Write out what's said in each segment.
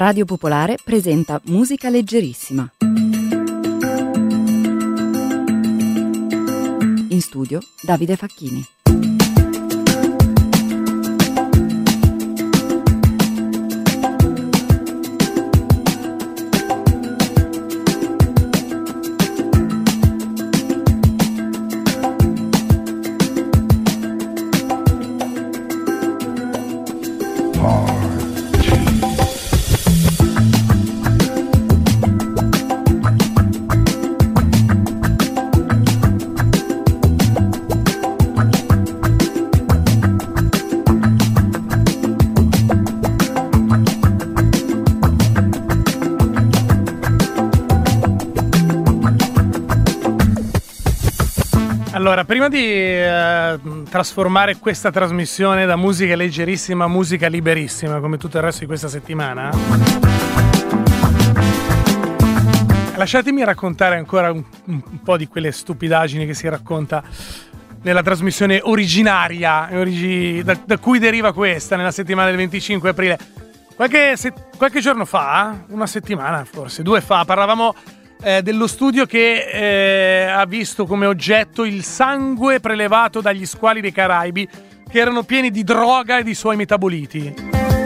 Radio Popolare presenta Musica Leggerissima. In studio Davide Facchini. Allora, prima di trasformare questa trasmissione da musica leggerissima a musica liberissima, come tutto il resto di questa settimana, lasciatemi raccontare ancora un po' di quelle stupidaggini che si racconta nella trasmissione originaria, da cui deriva questa, nella settimana del 25 aprile. Qualche giorno fa, una settimana forse, 2 fa, parlavamo dello studio che ha visto come oggetto il sangue prelevato dagli squali dei Caraibi, che erano pieni di droga e di suoi metaboliti.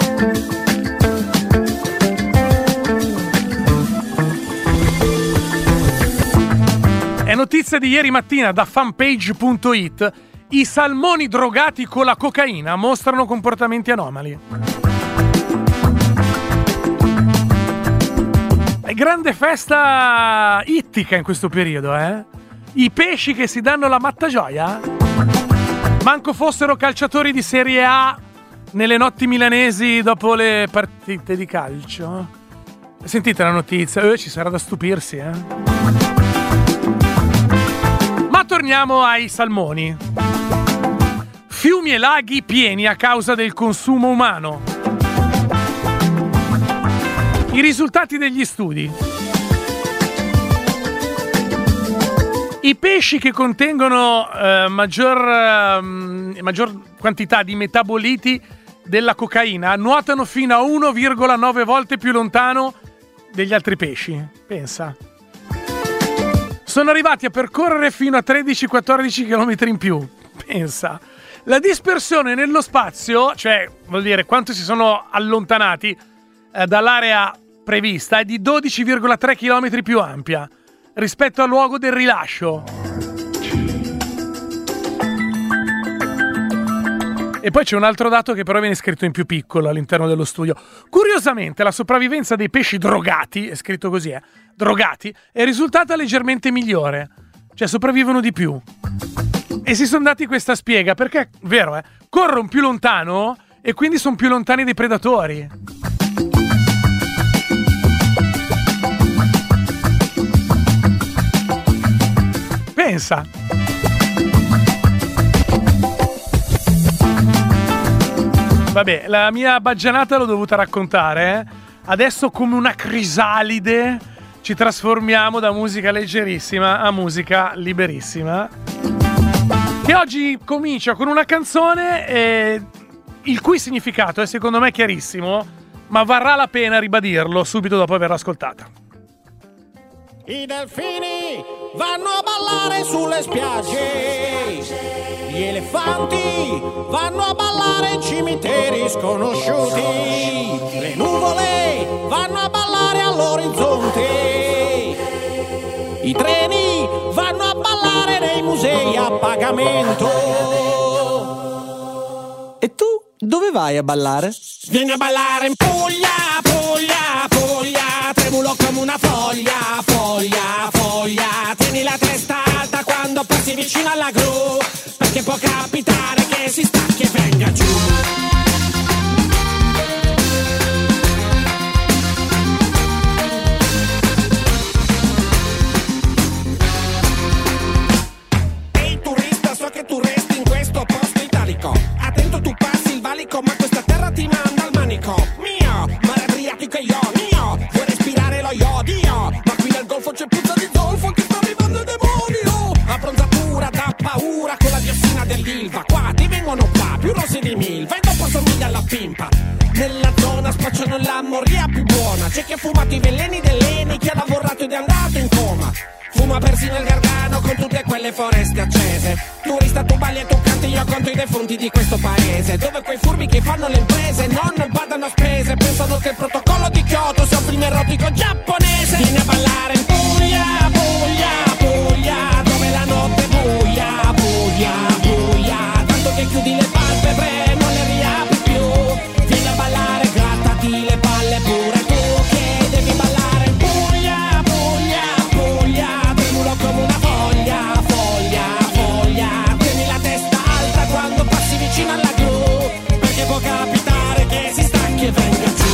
È notizia di ieri mattina da fanpage.it: i salmoni drogati con la cocaina mostrano comportamenti anomali. È grande festa ittica in questo periodo, eh? I pesci che si danno la matta gioia? Manco fossero calciatori di Serie A nelle notti milanesi dopo le partite di calcio. Sentite la notizia, ci sarà da stupirsi, eh? Ma torniamo ai salmoni. Fiumi e laghi pieni a causa del consumo umano. I risultati degli studi. I pesci che contengono maggior quantità di metaboliti della cocaina nuotano fino a 1,9 volte più lontano degli altri pesci. Pensa. Sono arrivati a percorrere fino a 13-14 km in più. Pensa. La dispersione nello spazio, cioè vuol dire quanto si sono allontanati dall'area prevista, è di 12,3 km più ampia rispetto al luogo del rilascio. E poi c'è un altro dato che però viene scritto in più piccolo all'interno dello studio. Curiosamente la sopravvivenza dei pesci drogati, è scritto così, drogati, è risultata leggermente migliore, cioè sopravvivono di più. E si sono dati questa spiega perché, vero, corrono più lontano e quindi sono più lontani dai predatori. Pensa. Vabbè, la mia baggianata l'ho dovuta raccontare. Adesso, come una crisalide, ci trasformiamo da musica leggerissima a musica liberissima, che oggi comincia con una canzone il cui significato è secondo me chiarissimo, ma varrà la pena ribadirlo subito dopo averla ascoltata. I delfini vanno a ballare sulle spiagge, gli elefanti vanno a ballare in cimiteri sconosciuti, le nuvole vanno a ballare all'orizzonte, i treni vanno a ballare nei musei a pagamento. E tu dove vai a ballare? Vieni a ballare in Puglia, Puglia, Puglia, tremulo come una foglia, foglia, foglia, tieni la testa alta quando passi vicino alla gru, perché può capitare che si stacchi e venga giù. Ehi turista, so che tu resti in questo posto italico, attento tu passi il valico, ma questa terra ti manda al manico. Mio, mare Adriatico e io, mio, vuoi respirare lo iodio, ma qui nel golfo c'è puzza di zolfo che sta arrivando il demonio. Abbronzatura da paura con la diossina dell'Ilva, qua ti vengono qua, più lo dosi di mil. Vai dopo somiglia alla pimpa. Nella zona spacciano la moria più buona. C'è chi ha fumato i veleni dell'Eni, chi ha lavorato ed è andato in coma. Fuma persino il Gargano con tutte quelle foreste accese. Turista, tu balli e tu canti, io conto i defunti di questo paese, dove quei furbi che fanno le imprese non badano a spese. Pensano che il protocollo di Kyoto sia un film erotico giapponese. Vieni a ballare in Puglia, Puglia, Puglia, dove la notte è buia, buia, buia. Tanto che chiudi le palpebre, non le riapri più. Vieni a ballare, grattati le palle pure tu, che devi ballare in Puglia, Puglia, Puglia. Tremulo come una foglia, foglia, foglia. Tieni la testa alta quando passi vicino alla gru, perché può capitare che si stacchi e venga giù.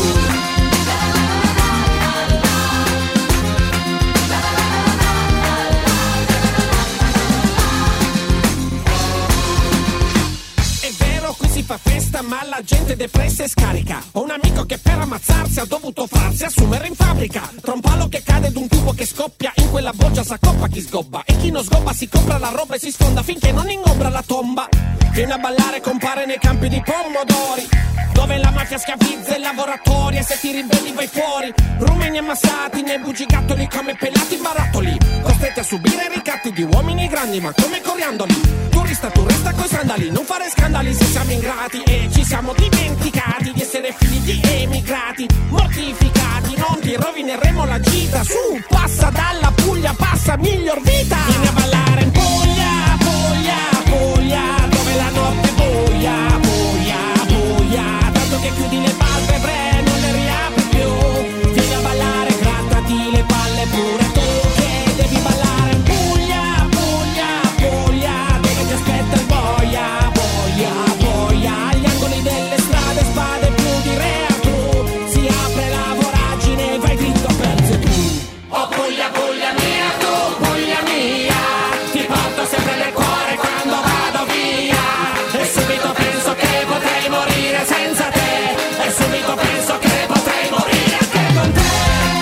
Fa festa ma la gente depressa e scarica. Ho un amico che per ammazzarsi ha dovuto farsi assumere in fabbrica. Tra un palo che cade ed un tubo che scoppia, in quella boccia s'accoppa chi sgobba, e chi non sgobba si compra la roba e si sfonda finché non ingombra la tomba. Viene a ballare, compare nei campi di pomodori, dove la mafia schiavizza i lavoratori, e se ti ribelli vai fuori. Rumeni ammassati nei bugigattoli come pelati barattoli, costretti a subire ricatti di uomini grandi ma come coriandoli. Turista, tu resta coi sandali, non fare scandali se siamo ingrati, e ci siamo dimenticati di essere figli di emigrati. Mortificati, non ti rovineremo la gita. Su, passa dalla Puglia, passa miglior vita. Vieni a ballare in Puglia, Puglia, Puglia, dove la notte è buia, buia, buia. Tanto che chiudi le palpebre, non le riapri più. Vieni a ballare, grattati le palle pure tu, che devi ballare in Puglia, Puglia, Puglia, dove ti aspetta il boia, boia, boia. Agli angoli delle strade, spade più di Reatù, si apre la voragine, vai dritto per Zepù. Oh Puglia, Puglia mia, tu Puglia mia, ti porto sempre nel cuore quando vado via, e subito penso che potrei morire senza te, e subito penso che potrei morire anche con te.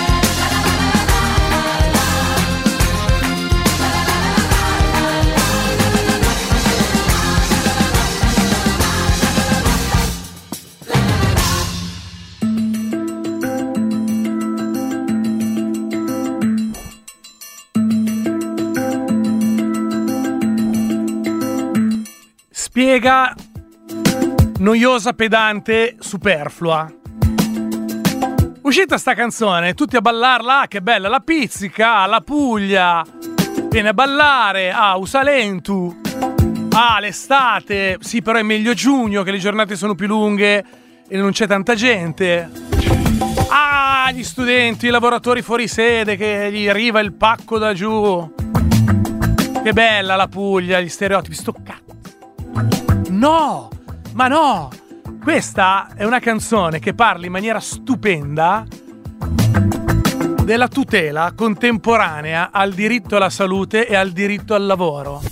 Spiega noiosa, pedante, superflua. Uscita sta canzone, tutti a ballarla, che bella, la pizzica, la Puglia, viene a ballare, Usalentu, l'estate, sì però è meglio giugno che le giornate sono più lunghe e non c'è tanta gente. Gli studenti, i lavoratori fuori sede che gli arriva il pacco da giù. Che bella la Puglia, gli stereotipi, sto cazzo. No, ma no, questa è una canzone che parla in maniera stupenda della tutela contemporanea al diritto alla salute e al diritto al lavoro.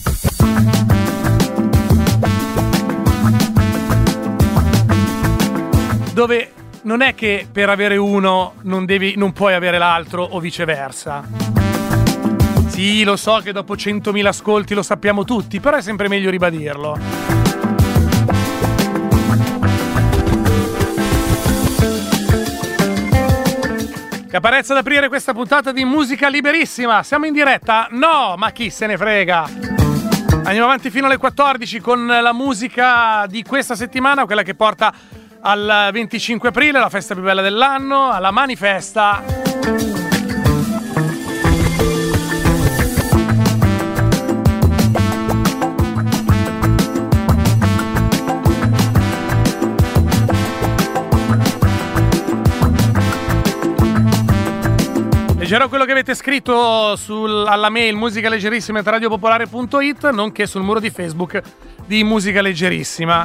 Dove non è che per avere uno non puoi avere l'altro o viceversa. Sì, lo so che dopo 100.000 ascolti lo sappiamo tutti, però è sempre meglio ribadirlo. Caparezza ad aprire questa puntata di Musica Liberissima. Siamo in diretta? No, ma chi se ne frega. Andiamo avanti fino alle 14 con la musica di questa settimana, quella che porta al 25 aprile, la festa più bella dell'anno, alla Manifesta. Leggerò quello che avete scritto alla mail musicalleggerissima@radiopopolare.it, nonché sul muro di Facebook di Musica Leggerissima,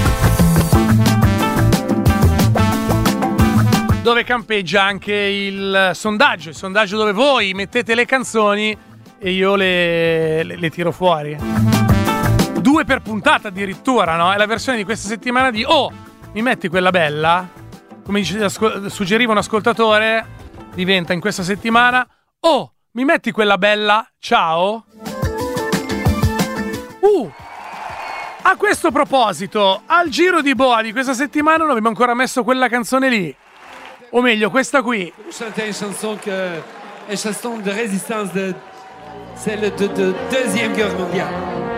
dove campeggia anche il sondaggio dove voi mettete le canzoni e io le tiro fuori. 2 per puntata addirittura, no? È la versione di questa settimana di mi metti quella bella? Come suggeriva un ascoltatore, diventa in questa settimana mi metti quella bella? Ciao? A questo proposito, al giro di boa di questa settimana non abbiamo ancora messo quella canzone lì. O meglio, questa qui. Chanter une chanson que une chanson de résistance de celle de Deuxième Guerre mondiale.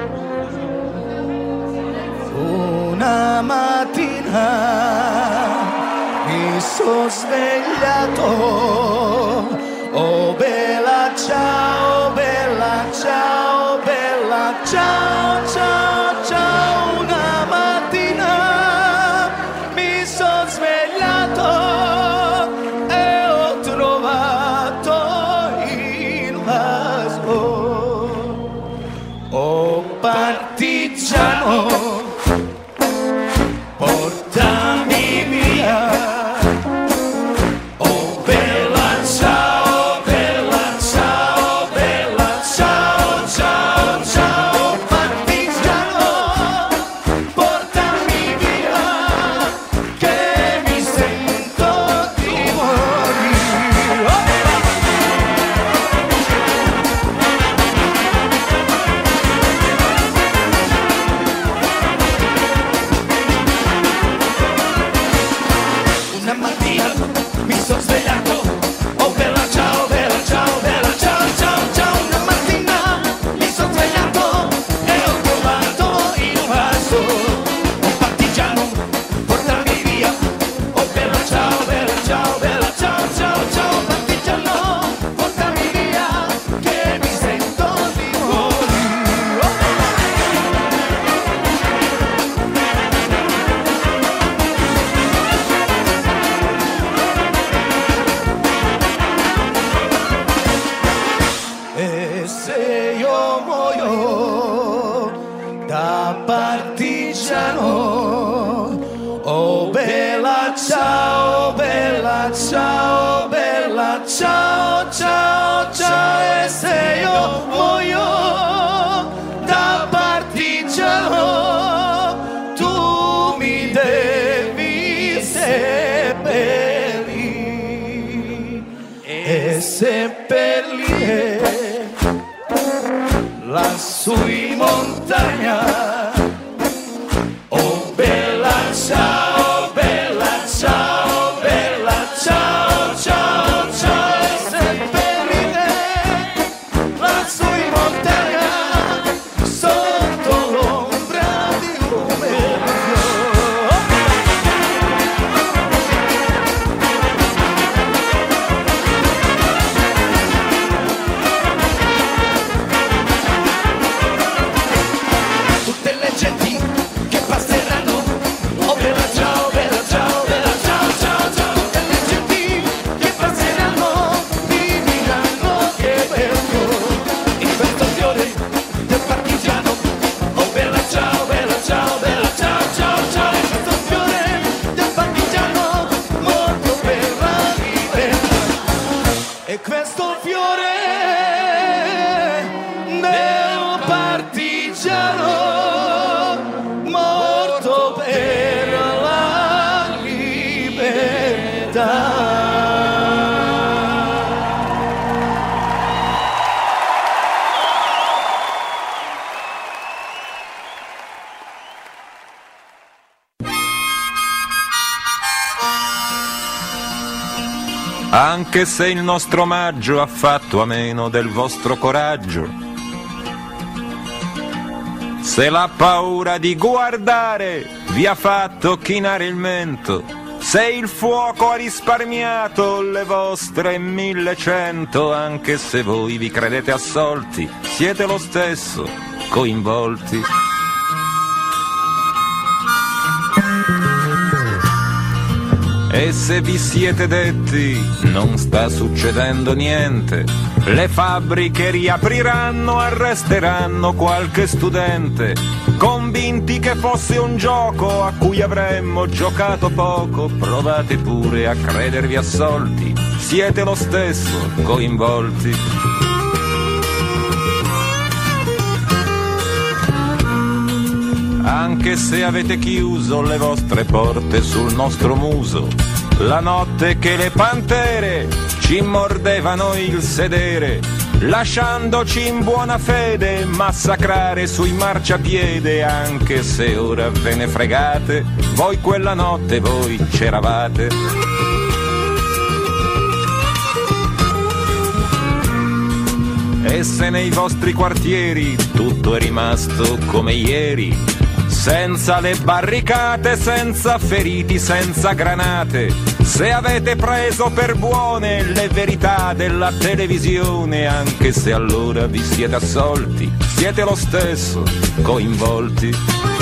Una mattina mi sono svegliato, oh bella ciao, bella ciao, bella ciao, ciao, ciao. Una mattina mi sono svegliato e ho trovato il vaso, oh partigiano, portami via, oh bella ciao, bella ciao, bella ciao, ciao, ciao, partigiano, portami via, che mi sento di morire. Una mattina mi sono svegliato, oh bella ciao, bella ciao, bella ciao, ciao, ciao. Una mattina mi sono svegliato e ho trovato il vaso, un partigiano, portami via, oh bella ciao, bella ciao, bella ciao, ciao, ciao, partigiano, portami via, che mi sento di morire. E se io muoio da partigiano, oh bella ciao, bella ciao, bella ciao, ciao, ciao. E se io muoio da partigiano, tu mi devi seppellire e seppellire lassù in montagna, oh bella ciao, bella ciao, bella ciao, ciao, ciao, e seppellire lassù in montagna, sotto l'ombra di un bel fiore. Tutte le genti che passeranno, oh bella ciao, bella ciao, bella ciao, ciao, ciao. Tutte le genti che passeranno mi diranno che bello in questo fiore del partigiano, oh bella ciao, bella ciao, bella ciao, ciao, ciao. In questo fiore del partigiano morto per la libertà, e questo fiore del partigiano morto per la libertà. Anche se il nostro omaggio ha fatto a meno del vostro coraggio, se la paura di guardare vi ha fatto chinare il mento, se il fuoco ha risparmiato le vostre 1100, anche se voi vi credete assolti, siete lo stesso coinvolti. E se vi siete detti non sta succedendo niente, le fabbriche riapriranno, arresteranno qualche studente, convinti che fosse un gioco a cui avremmo giocato poco, provate pure a credervi assolti, siete lo stesso coinvolti. Anche se avete chiuso le vostre porte sul nostro muso, la notte che le pantere ci mordevano il sedere, lasciandoci in buona fede massacrare sui marciapiede, anche se ora ve ne fregate, voi quella notte voi c'eravate. E se nei vostri quartieri tutto è rimasto come ieri, senza le barricate, senza feriti, senza granate, se avete preso per buone le verità della televisione, anche se allora vi siete assolti, siete lo stesso coinvolti.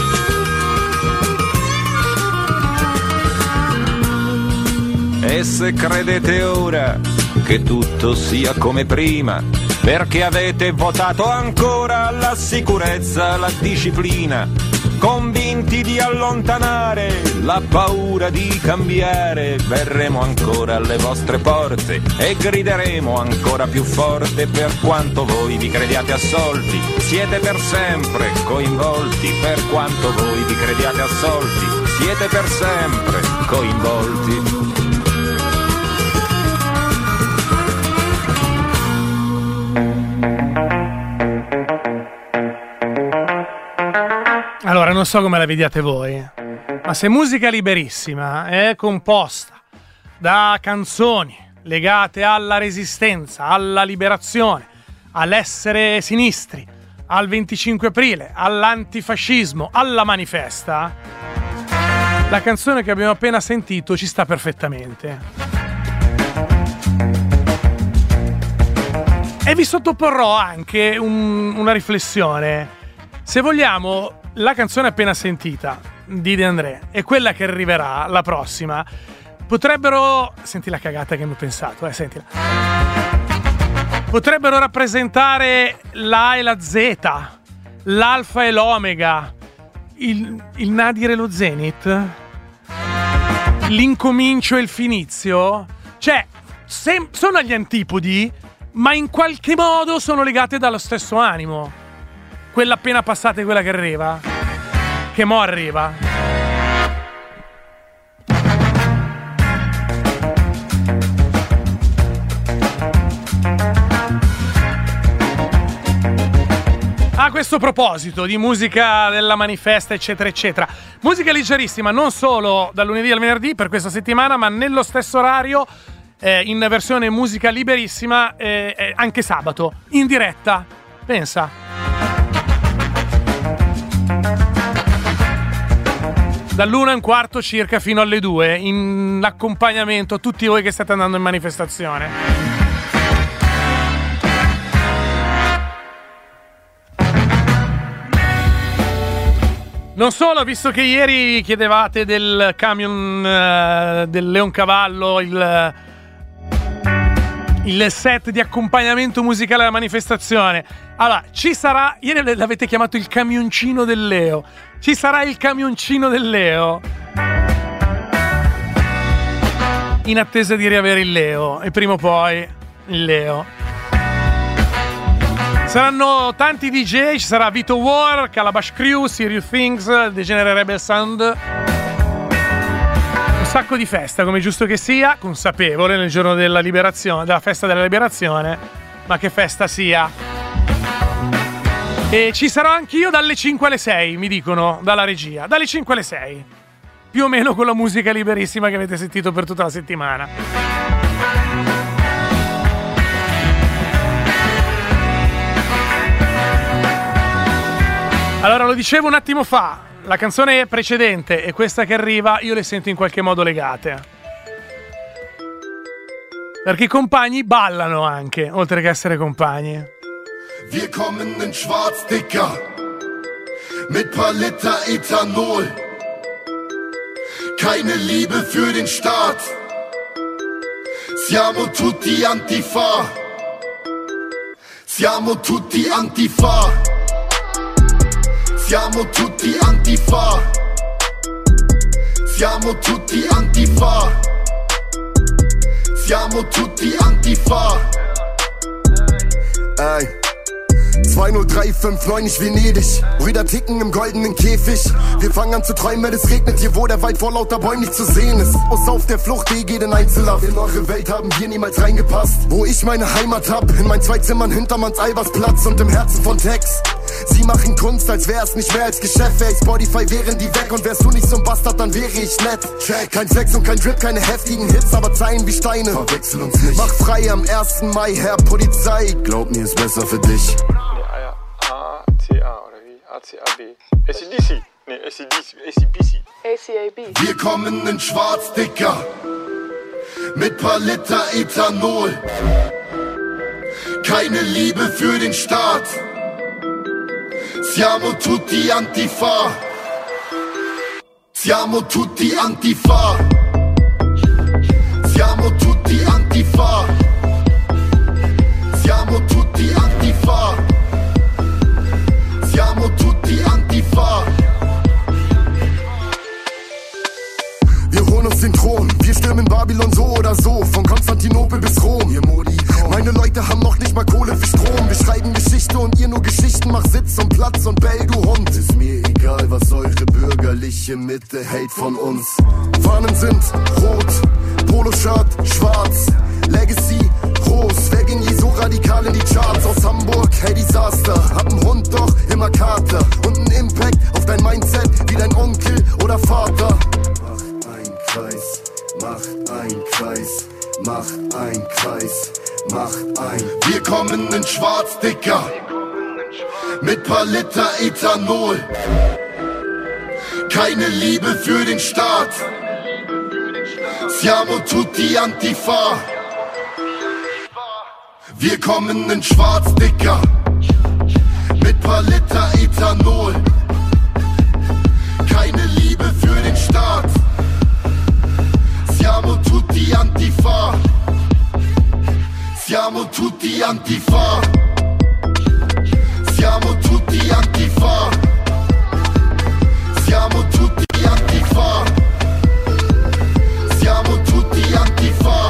E se credete ora che tutto sia come prima, perché avete votato ancora la sicurezza, la disciplina, convinti di allontanare la paura di cambiare, verremo ancora alle vostre porte e grideremo ancora più forte, per quanto voi vi crediate assolti, siete per sempre coinvolti, per quanto voi vi crediate assolti, siete per sempre coinvolti. Allora, non so come la vediate voi, ma se Musica Liberissima è composta da canzoni legate alla resistenza, alla liberazione, all'essere sinistri, al 25 aprile, all'antifascismo, alla manifesta, la canzone che abbiamo appena sentito ci sta perfettamente. E vi sottoporrò anche una riflessione. Se vogliamo, la canzone appena sentita di De André e quella che arriverà, la prossima, potrebbero... Senti la cagata che mi ho pensato, sentila. Potrebbero rappresentare la A e la Z, l'alfa e l'omega, il nadir e lo zenith, l'incomincio e il finizio. Cioè, sono agli antipodi, ma in qualche modo sono legate dallo stesso animo. Quella appena passata e quella che arriva, che mo' arriva. A questo proposito di musica della manifesta, eccetera, eccetera, musica leggerissima non solo dal lunedì al venerdì per questa settimana, ma nello stesso orario, in versione musica liberissima, anche sabato, in diretta. Pensa. Dall'1:15 circa fino alle 2, in accompagnamento a tutti voi che state andando in manifestazione. Non solo, visto che ieri chiedevate del camion del Leoncavallo, il set di accompagnamento musicale alla manifestazione. Allora, ci sarà, ieri l'avete chiamato il camioncino del Leo. Ci sarà il camioncino del Leo. In attesa di riavere il Leo. E prima o poi il Leo. Saranno tanti DJ, ci sarà Vito War, Calabash Crew, Serious Things, Degenerate Rebel Sound. Un sacco di festa, come giusto che sia, consapevole nel giorno della liberazione, della festa della liberazione, ma che festa sia. E ci sarò anch'io dalle 5 alle 6, mi dicono, dalla regia. Dalle 5 alle 6. Più o meno con la musica liberissima che avete sentito per tutta la settimana. Allora, lo dicevo un attimo fa, la canzone precedente e questa che arriva, io le sento in qualche modo legate. Perché i compagni ballano anche, oltre che essere compagni. Wir kommen in schwarz, Dicker, mit paar Liter Ethanol. Keine Liebe für den Staat. Siamo tutti Antifa. Siamo tutti Antifa. Siamo tutti Antifa. Siamo tutti Antifa. Siamo tutti Antifa. Ey. 2035, nicht Venedig. Brüder ticken im goldenen Käfig. Wir fangen an zu träumen, wenn es regnet. Hier, wo der Wald vor lauter Bäumen nicht zu sehen ist. Aus auf der Flucht, geht in Einzelhaft. In eure Welt haben wir niemals reingepasst. Wo ich meine Heimat hab, in meinen 2 Zimmern hinter Manns Albersplatz und im Herzen von Tex. Sie machen Kunst, als wär's nicht mehr als Geschäft. Wär ich Spotify, wären die weg. Und wärst du nicht so ein Bastard, dann wäre ich nett. Check. Kein Sex und kein Drip, keine heftigen Hits, aber Zeilen wie Steine. Verwechsel uns nicht. Mach frei am 1. Mai, Herr Polizei. Glaub mir, ist besser für dich. ACA oder wie? ACAB. ACDC. Nee, ACBC. ACAB. Wir kommen in schwarz, Dicker. Mit paar Liter Ethanol. Keine Liebe für den Staat. Siamo tutti Antifa. Siamo tutti Antifa. Siamo tutti Antifa. Siamo tutti Antifa. Siamo tutti Antifa. Wir holen uns den Thron, wir stürmen Babylon so oder so, von Konstantinopel bis Rom. Meine Leute haben noch nicht mal Kohle für Strom. Wir schreiben Geschichte und ihr nur Geschichten. Mach Sitz und Platz und bell, du Hund. Ist mir egal, was eure bürgerliche Mitte hält von uns. Fahnen sind rot, Poloshirt schwarz, Legacy groß. Wer ging je so radikal in die Charts? Aus Hamburg, hey Desaster. Hab einen Hund, doch immer Kater. Und einen Impact auf dein Mindset wie dein Onkel oder Vater. Macht ein Kreis, macht ein Kreis, macht ein Kreis, macht ein. Wir kommen in schwarz, Dicker. Mit paar Liter Ethanol. Keine Liebe für den Staat. Siamo tutti Antifa. Wir kommen in schwarz, Dicker. Mit paar Liter Ethanol. Keine Liebe für den Staat. Siamo tutti Antifa. Siamo tutti Antifa. Siamo tutti Antifa. Siamo tutti Antifa. Siamo tutti Antifa.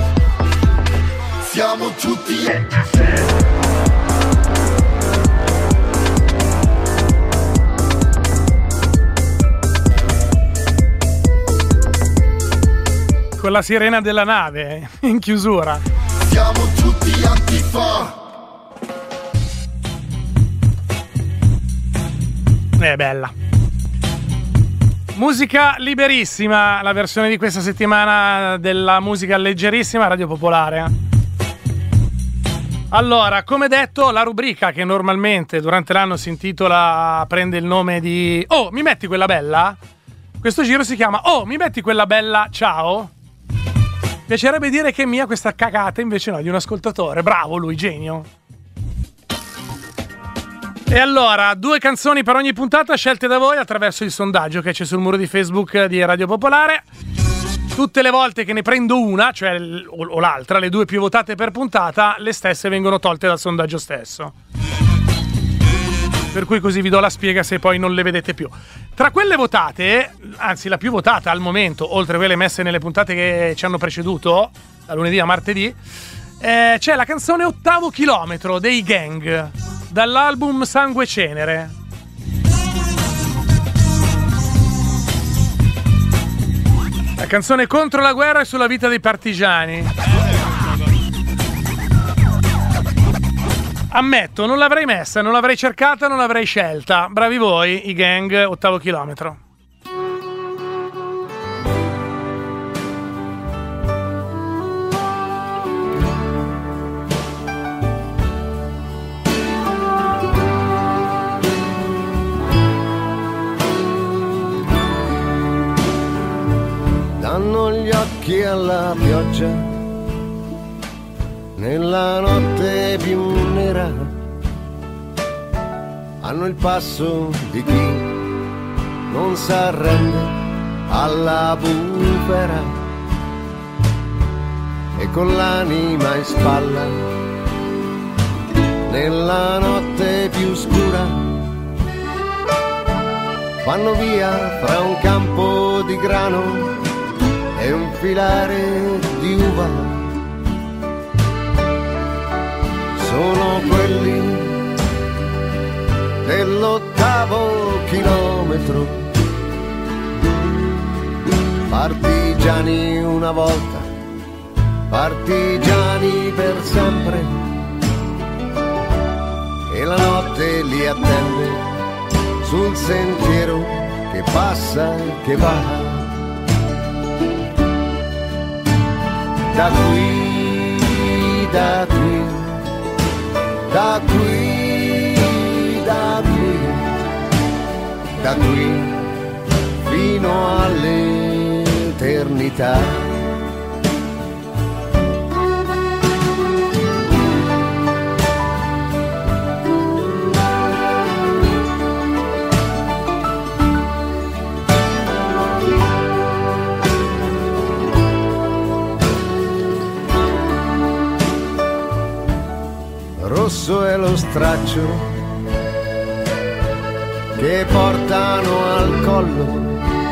Siamo tutti Antifa. Con la sirena della nave in chiusura. Siamo tutti Antifa. È bella. Musica liberissima, la versione di questa settimana della musica leggerissima Radio Popolare. Allora, come detto, la rubrica che normalmente durante l'anno si intitola, prende il nome di "Oh, mi metti quella bella?", questo giro si chiama "Oh, mi metti quella bella, ciao?". Piacerebbe dire che è mia questa cagata, invece no, di un ascoltatore. Bravo lui, genio. E allora, 2 canzoni per ogni puntata scelte da voi attraverso il sondaggio che c'è sul muro di Facebook di Radio Popolare. Tutte le volte che ne prendo una, cioè o l'altra, le 2 più votate per puntata, le stesse vengono tolte dal sondaggio stesso. Per cui così vi do la spiega se poi non le vedete più. Tra quelle votate, anzi la più votata al momento, oltre a quelle messe nelle puntate che ci hanno preceduto, da lunedì a martedì, c'è la canzone Ottavo Chilometro dei Gang, dall'album Sangue e Cenere. La canzone contro la guerra e sulla vita dei partigiani. Ammetto, non l'avrei messa, non l'avrei cercata, non l'avrei scelta. Bravi voi, i Gang, Ottavo Chilometro. Danno gli occhi alla pioggia nella notte più nera, hanno il passo di chi non s'arrende alla bufera e con l'anima in spalla nella notte più scura vanno via fra un campo di grano e un filare di uva. Sono quelli dell'8° chilometro. Partigiani una volta, partigiani per sempre, e la notte li attende sul sentiero che passa e che va. Da qui, da qui, da qui, da qui, da qui fino all'eternità. Rosso è lo straccio che portano al collo,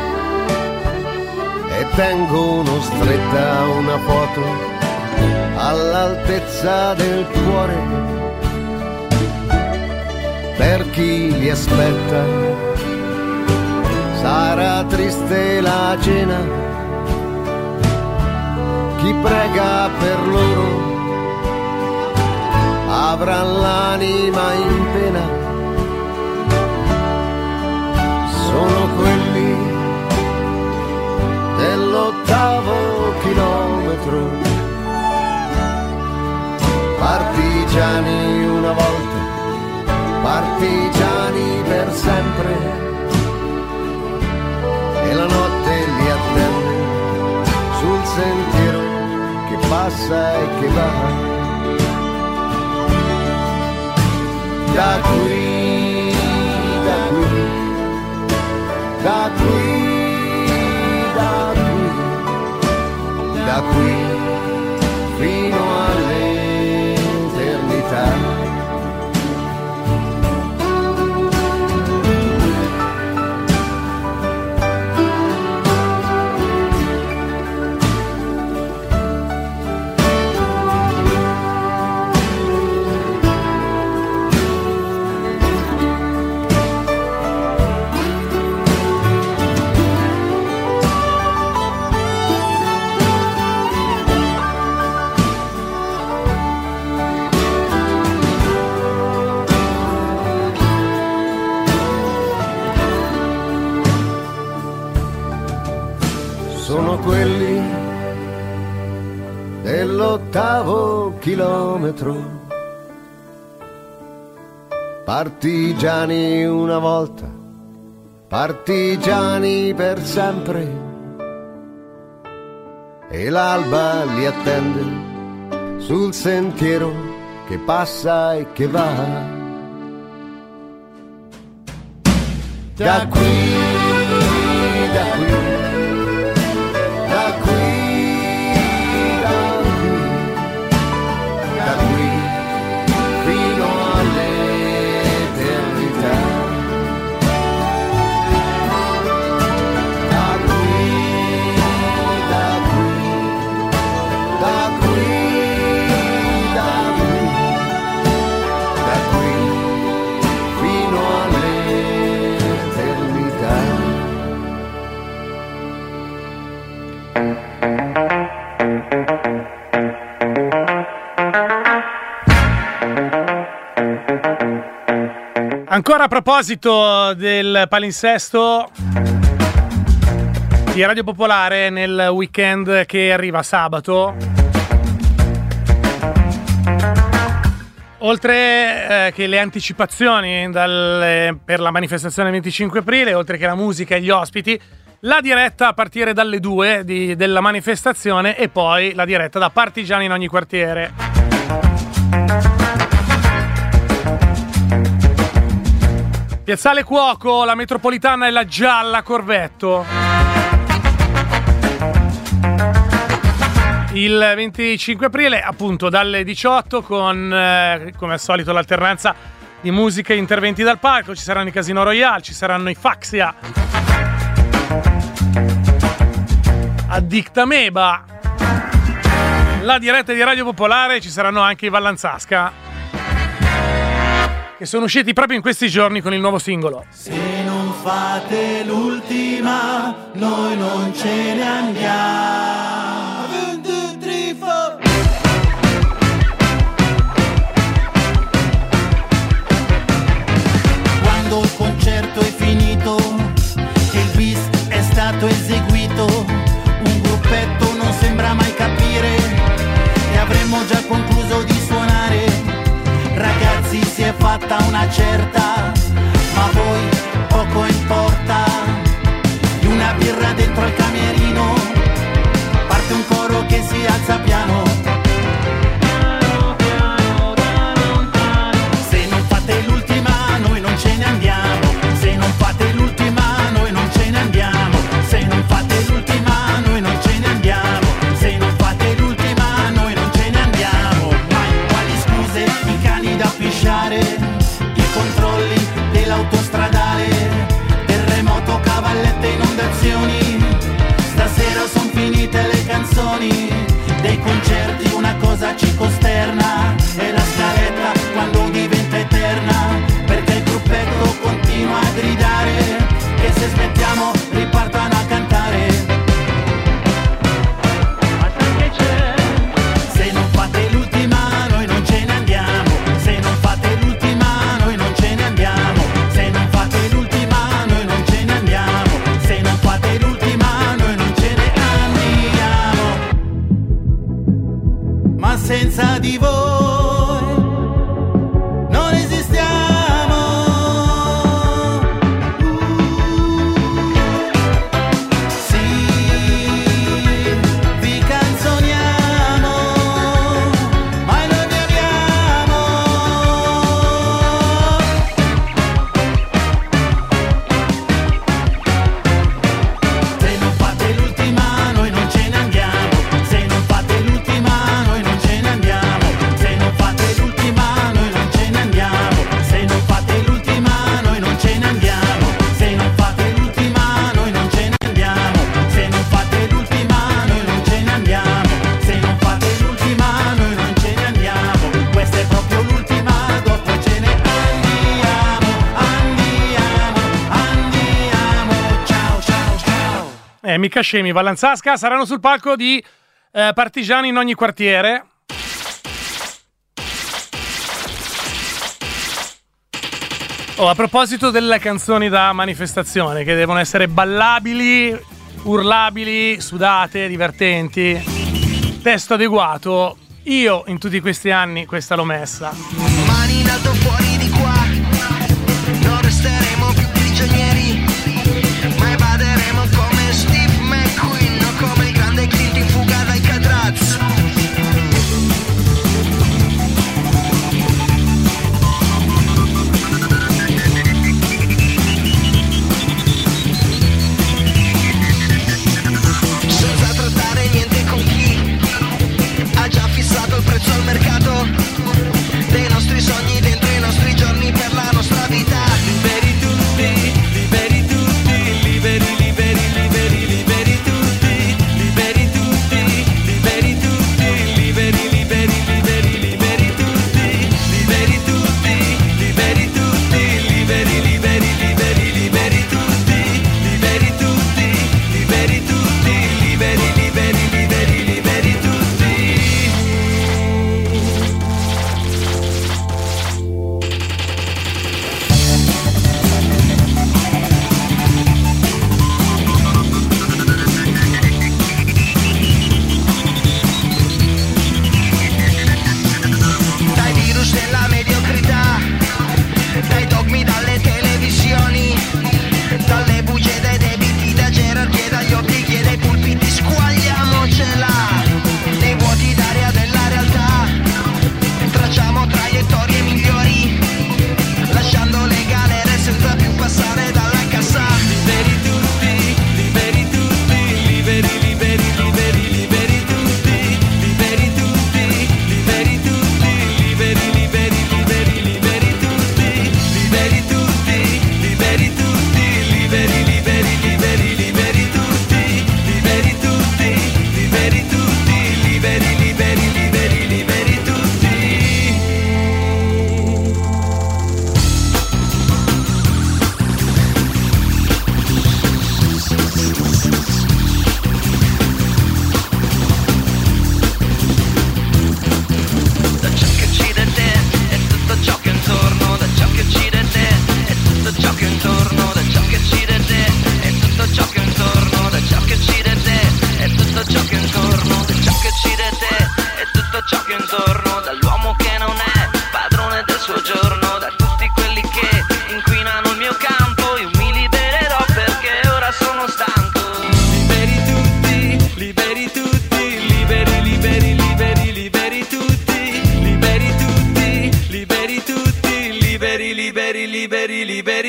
e tengono stretta una foto all'altezza del cuore per chi li aspetta. Sarà triste la cena, chi prega per loro avrà l'anima in pena. Sono quelli dell'8° chilometro, partigiani una volta, partigiani per sempre, e la notte li attende sul sentiero che passa e che va. Da qui, da qui, da qui, da qui, da qui fino all'eternità. Sono quelli dell'8° chilometro, partigiani una volta, partigiani per sempre, e l'alba li attende sul sentiero che passa e che va. Da qui, da qui, da qui, da qui fino all'eternità. Da qui, da qui, da qui, da qui, da qui fino all'eternità. Ancora a proposito del palinsesto di Radio Popolare, nel weekend che arriva sabato, oltre che le anticipazioni per la manifestazione del 25 aprile, oltre che la musica e gli ospiti, la diretta a partire dalle 2 della manifestazione, e poi la diretta da partigiani in ogni quartiere. Piazzale Cuoco, la metropolitana e la gialla Corvetto. Il 25 aprile, appunto, dalle 18 con, come al solito, l'alternanza di musica e interventi dal palco. Ci saranno i Casino Royale, ci saranno i Faxia, Addicta Meba, la diretta di Radio Popolare, ci saranno anche i Vallanzasca. che sono usciti proprio in questi giorni con il nuovo singolo. Se non fate l'ultima, noi non ce ne andiamo. 1, 2, 3, 4. Quando il concerto è finito, che il bis è stato eseguito, un gruppetto non sembra mai capire che avremmo già concluso di suonare. Ragazzi, si è fatta una certa, ma a voi poco importa. Di una birra dentro al camerino, parte un coro che si alza piano. Se non fate l'ultima, noi non ce ne andiamo. Se non fate l'ultima, noi non ce ne andiamo. Se non fate l'ultima, noi non ce ne andiamo. Se non fate l'ultima, noi non ce ne andiamo. Ma quali scuse, i cani da pisciare, i controlli dell'autostradale, terremoto, cavallette, inondazioni. Stasera son finite le canzoni dei concerti, una cosa ci costerna, è la scaletta quando diventa eterna, perché il gruppetto continua a gridare che se smettiamo ripartano a cantare. Se non fate l'ultima, noi non ce ne andiamo. Se non fate l'ultima, noi non ce ne andiamo. Se non fate l'ultima, noi non ce ne andiamo. Se non fate l'ultima, noi non ce ne andiamo. Ma senza di voi non esistiamo. Sì, vi canzoniamo, ma noi vi amiamo. Se non fate l'ultima, noi non ce ne andiamo. Se non fate l'ultima, noi non ce ne andiamo. Se non fate l'ultima, noi non ce ne andiamo. Se non fate l'ultima, noi non ce ne andiamo. Se non fate l'ultima, noi non ce ne andiamo. Se non fate l'ultima, noi non ce ne andiamo. Se non fate l'ultima, noi non ce ne andiamo. Questa è proprio l'ultima, dopo ce ne andiamo. Andiamo. Ciao, ciao, ciao. Mica scemi, Vallanzasca saranno sul palco di Partigiani in ogni quartiere. A proposito delle canzoni da manifestazione, che devono essere ballabili, urlabili, sudate, divertenti, testo adeguato, io in tutti questi anni questa l'ho messa. Mani in alto fuori di qua, non resteremo più prigionieri, ma evaderemo come Steve McQueen o come il grande Clint in fuga dai Cadraz. Senza trattare niente con chi ha già fissato il prezzo al mercato dei nostri sogni dentro i nostri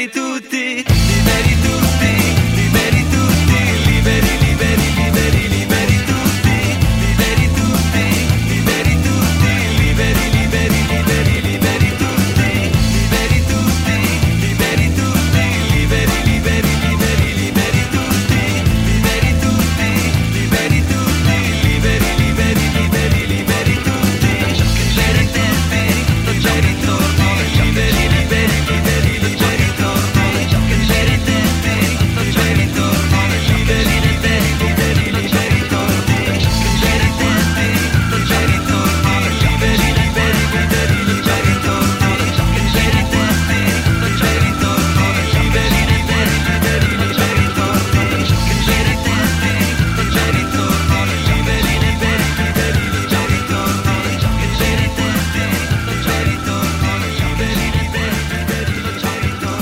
liberi tutti, liberi tutti, liberi tutti, liberi, liberi, liberi, liberi tutti, liberi tutti, liberi tutti, liberi, liberi, liberi, liberi tutti, liberi tutti, liberi tutti, liberi, liberi, liberi, liberi tutti, liberi tutti, liberi tutti, liberi, liberi, liberi, liberi tutti, liberi tutti, c'è ritorno, liberi, liberi, liberi, c'è ritorno, liberi tutti, c'è ritorno, liberi, liberi, liberi, c'è ritorno, liberi tutti, c'è ritorno, liberi, liberi, liberi, c'è ritorno, liberi tutti, c'è ritorno, liberi, liberi, liberi, c'è ritorno, liberi tutti, c'è ritorno, liberi, liberi, liberi, c'è ritorno, liberi tutti, c'è ritorno, liberi, liberi, liberi, c'è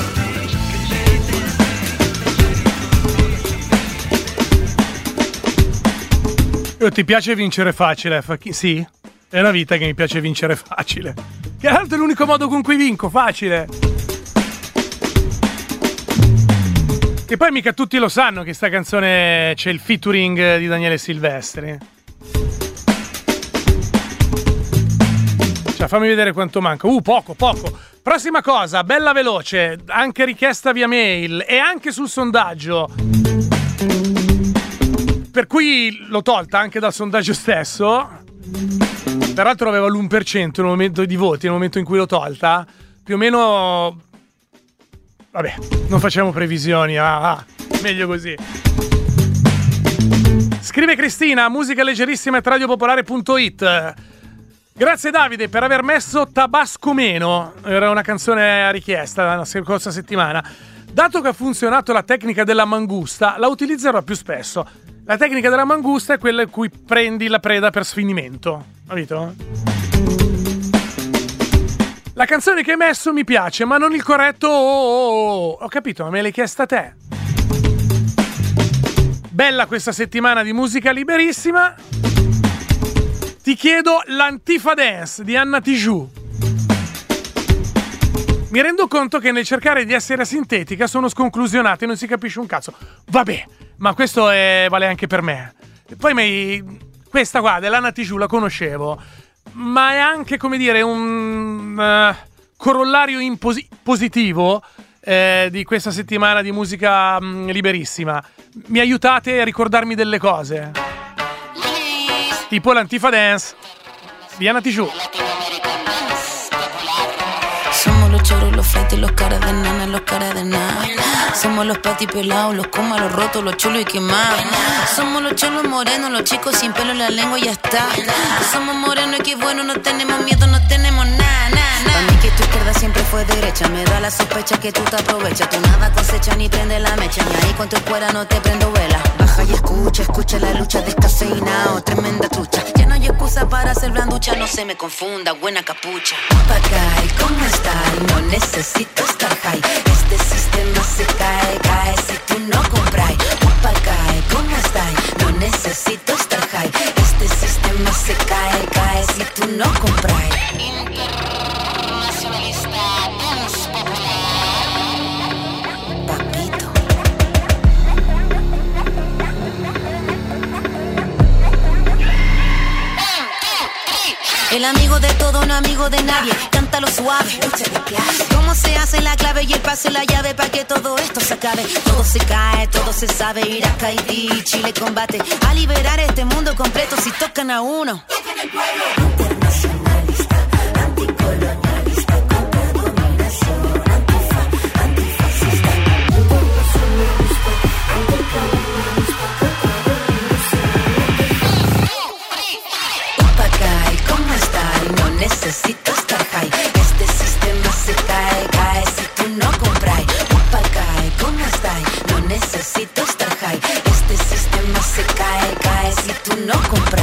Ti piace vincere facile? Sì, è una vita che mi piace vincere facile. Che altro è l'unico modo con cui vinco, facile. E poi mica tutti lo sanno che sta canzone c'è il featuring di Daniele Silvestri. Cioè, fammi vedere quanto manca. Poco. Prossima cosa, bella veloce, anche richiesta via mail e anche sul sondaggio. Per cui l'ho tolta anche dal sondaggio stesso. Peraltro aveva l'1% nel momento di voti, nel momento in cui l'ho tolta. Più o meno... Vabbè, non facciamo previsioni. Meglio così. Scrive Cristina, musica leggerissima @radiopopolare.it. Grazie Davide per aver messo Tabasco Meno. Era una canzone a richiesta la scorsa settimana. Dato che ha funzionato la tecnica della mangusta, la utilizzerò più spesso. La tecnica della mangusta è quella in cui prendi la preda per sfinimento. Capito? La canzone che hai messo mi piace, ma non il corretto. Ho capito, ma me l'hai chiesta te. Bella questa settimana di musica liberissima. Ti chiedo l'Antifa Dance di Anna Tijoux. Mi rendo conto che nel cercare di essere sintetica sono sconclusionata e non si capisce un cazzo. Vabbè, ma questo vale anche per me. E poi questa qua dell'Anna Tijoux la conoscevo, ma è anche, come dire, un corollario positivo di questa settimana di musica liberissima. Mi aiutate a ricordarmi delle cose? Tipo l'Antifa Dance di Anna Tijoux. Somos los choros, los flights, los caras de nana, los caras de nada. Somos los patis pelados, los comas, los rotos, los chulos y quemados. Somos los cholos morenos, los chicos sin pelo en la lengua y ya está. Somos morenos y qué bueno, no tenemos miedo, no tenemos nada, nada, nada. Pa' mí que tu izquierda siempre fue derecha, me da la sospecha que tú te aprovechas. Tú nada cosecha ni prende la mecha, ni ahí con tu escuela no te prendo vela. Baja y escucha la lucha descafeinado, tremenda trucha. Ya no hay excusa para hacer blanducha, no se me confunda, buena capucha. Papagay, ¿cómo estás? No necesito estar high. Este sistema se cae si tú no compras. Papagay, ¿cómo estás? No necesito estar high. Este sistema se cae si tú no compras. Internacionalista dance popular. Papito. El amigo de todo, no amigo de nadie. Cántalo suave. ¿Cómo se hace la clave y el pase la llave para que todo esto se acabe? Todo se cae, todo se sabe. Irak, Haití, Chile combate a liberar este mundo completo si tocan a uno. Internacionalista, anticolonialista, contra dominación, antifascista. Internacionalista, anticolonialista, contra dominación. Papagay, ¿cómo estás? No necesito estar high. Este sistema se cae si tú no compras. Papagay, ¿cómo estás? No necesito estar high. Este sistema se cae si tú no compras.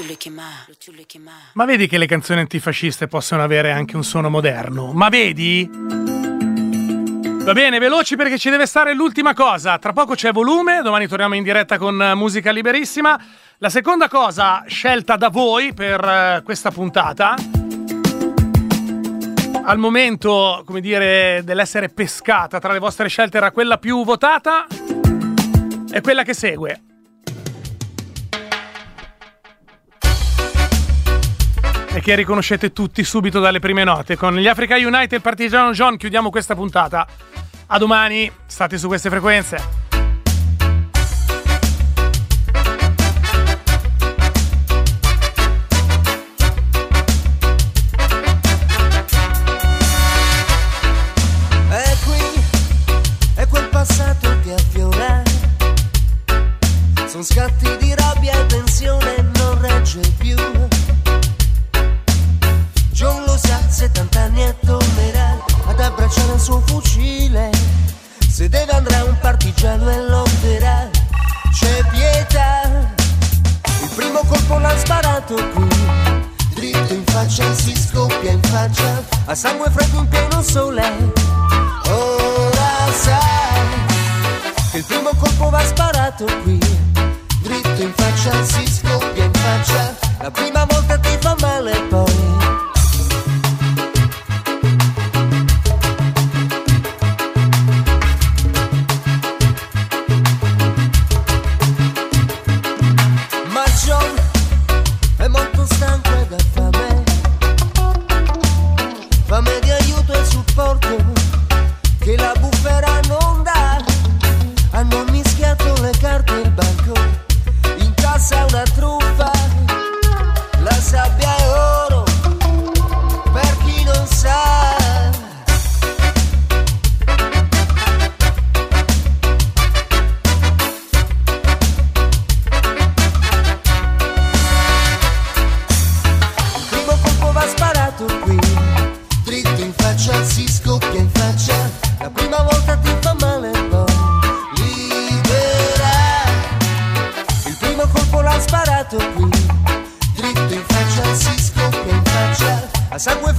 Ma vedi che le canzoni antifasciste possono avere anche un suono moderno? Ma vedi? Va bene, veloci perché ci deve stare l'ultima cosa. Tra poco c'è volume, domani torniamo in diretta con musica liberissima. La seconda cosa scelta da voi per questa puntata, al momento, come dire, dell'essere pescata tra le vostre scelte, era quella più votata, è quella che segue. E che riconoscete tutti subito dalle prime note. Con gli Africa United e il Partigiano John chiudiamo questa puntata. A domani, state su queste frequenze. E qui è quel passato che affiora. Sono scatti di rabbia e tensione, non regge più. John lo sa, 70 anni e tornerà ad abbracciare il suo fucile. Se deve andrà un partigiano e lotterà. C'è pietà. Il primo colpo l'ha sparato qui, dritto in faccia, si scoppia in faccia, a sangue freddo in pieno sole. Ora sai che il primo colpo va sparato qui, dritto in faccia, si scoppia in faccia, la prima volta ti fa male poi. È molto stanco ed ha fame di aiuto e supporto che la bufera non dà. Hanno mischiato le carte e il banco, in cassa una truffa, la sabbia è oro per chi non sa. Si scoppia in faccia, la prima volta ti fa male poi libera. Il primo colpo l'ha sparato qui, dritto in faccia, si scoppia in faccia, a sangue